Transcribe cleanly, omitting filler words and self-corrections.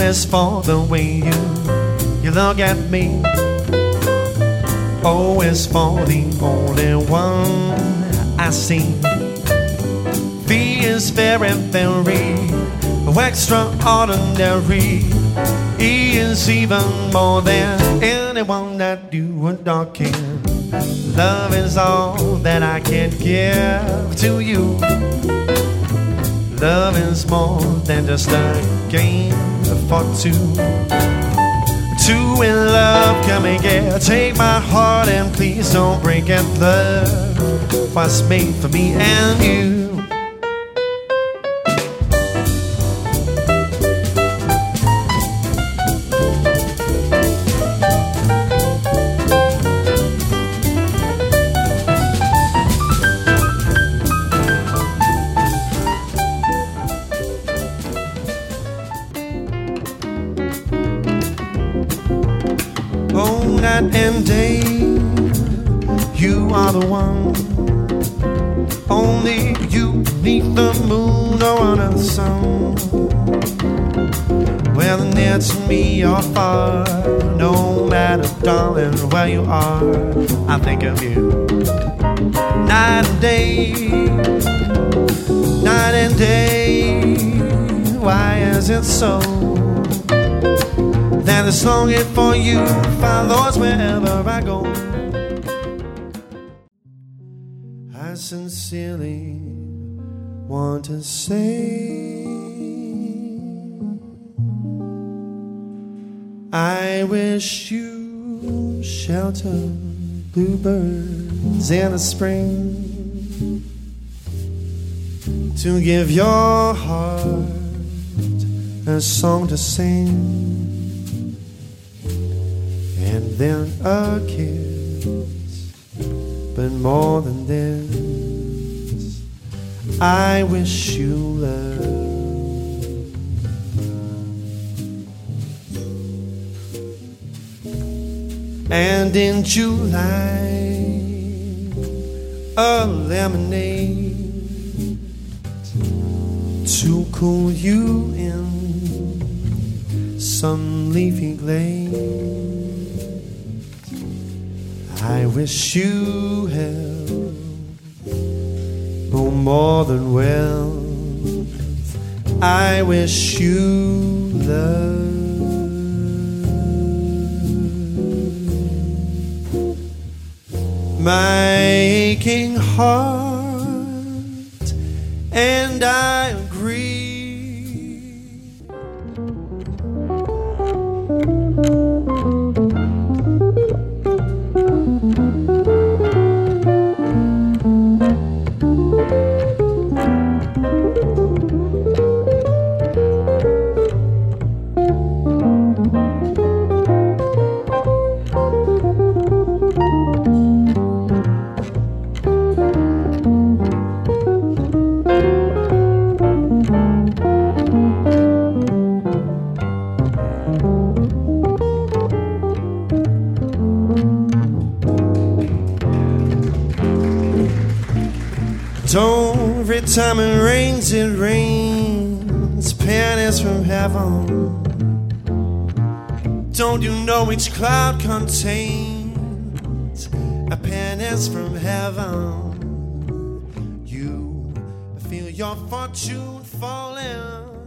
as for the way you look at me. O is for the only one I see. V is very, very extraordinary. E is even more than anyone that you adore can. Love is all that I can give to you. Love is more than just a game for two. Two in love, come and get. Take my heart and please don't break it. Love was made for me and you. Oh, night and day, you are the one. Only you neath the moon or under the sun. Whether near to me or far, no matter, darling, where you are, I think of you. Night and day, night and day. Why is it so that this longing for you follows wherever I go? I sincerely want to say I wish you shelter, bluebirds in the spring, to give your heart a song to sing. And then a kiss, but more than this, I wish you love. And in July, a lemonade to cool you in some leafy glade. I wish you health, oh, more than wealth. I wish you love. My aching heart, and I agree. Every time it rains pennies from heaven. Don't you know each cloud contains a pennies from heaven? You feel your fortune falling